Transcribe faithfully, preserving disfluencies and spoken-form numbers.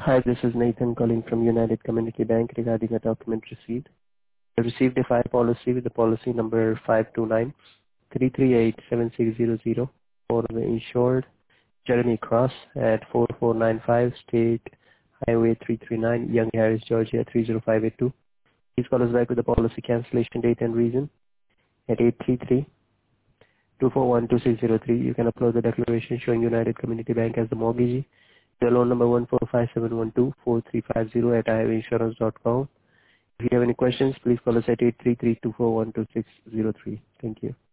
Hi, this is Nathan calling from United Community Bank regarding a document received. I received a fire policy with the policy number five two nine three three eight seven six zero zero for the insured Jeremy Cross at four four nine five State Highway three three nine, Young Harris, Georgia three zero five eight two. Please call us back with the policy cancellation date and reason at eight three three two four one two six zero three. You can upload the declaration showing United Community Bank as the mortgagee. The loan number one four five seven one two four three five zero at i have insurance dot com. If you have any questions, please call us at eight three three two four one two six zero three. Thank you.